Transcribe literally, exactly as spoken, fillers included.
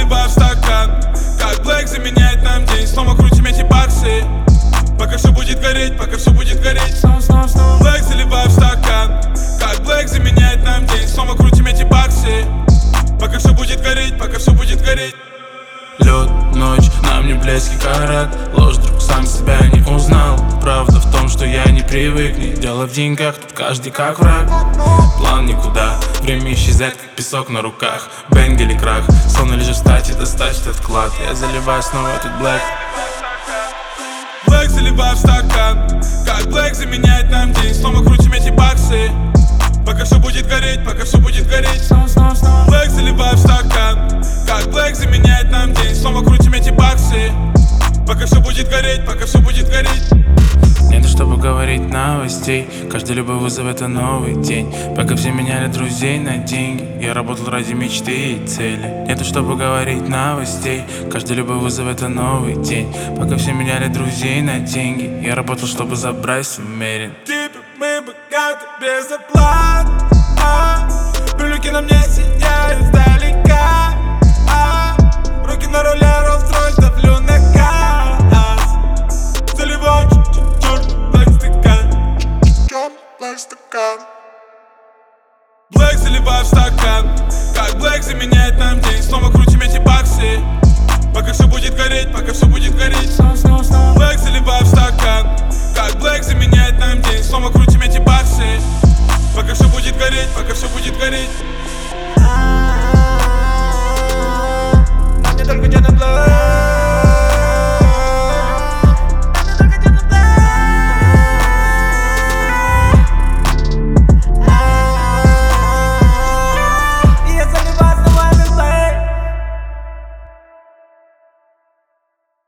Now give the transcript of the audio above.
заливаю в стакан, как Блэк заменяет нам день. Снова крутим эти баксы, пока все будет гореть, пока все будет гореть. Блэк заливаю в стакан, как Блэк заменяет нам день. Снова крутим эти баксы, пока все будет гореть, пока все будет гореть. Лед, ночь, на мне блески карат. Ложь, друг, сам себя не узнал. Правда в том, что я не привык. Не дело в деньгах, тут каждый как враг. План никуда, время исчезает, как песок на руках. Бэнг или крах, словно лишь встать и достать этот вклад. Я заливаю снова этот блэк. Блэк заливаю в стакан, как Блэк заменяет нам день. Снова крутим эти баксы, пока все будет гореть, пока все будет гореть. Блэк заливаю в стакан, как Блэк заменяет нам день. Снова крутим эти баксы, пока все будет гореть, пока все будет гореть. Нету, чтобы говорить новостей. Каждый любой вызов — это новый день. Пока все меняли друзей на деньги, я работал ради мечты и цели. Нету, чтобы говорить новостей. Каждый любой вызов — это новый день. Пока все меняли друзей на деньги, я работал, чтобы забрать свой мерин. Типа мы богаты без оплат, а, брюлики на мне сияют издалека, а, руки на руле, Rolls-Royce, давлю на газ. Заливаю черный Блэк стакан, черный Блэк стакан. Блэк заливаю в стакан, как Блэк заменяет нам день. Снова крутим эти баксы, пока все будет гореть, пока все будет гореть. Блэк заливаю в стакан, как Блэк заменяет нам день. Снова крутим эти баксы, пока все будет гореть, пока все будет гореть.